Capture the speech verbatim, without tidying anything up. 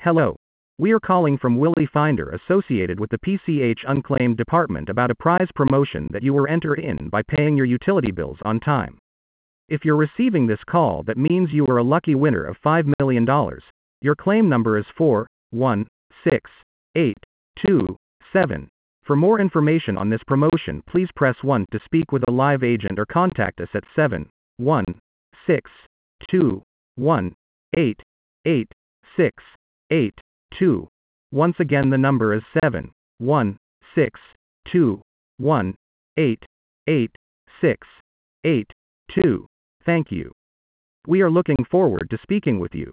Hello. We are calling from Willie Finder associated with the P C H Unclaimed Department about a prize promotion that you were entered in by paying your utility bills on time. If you're receiving this call, that means you are a lucky winner of five million dollars. Your claim number is four one six eight two seven. For more information on this promotion, please press one to speak with a live agent or contact us at seven one six two one eight eight six eight two. Once again, the number is seven one six two one eight eight six eight two. Thank you. We are looking forward to speaking with you.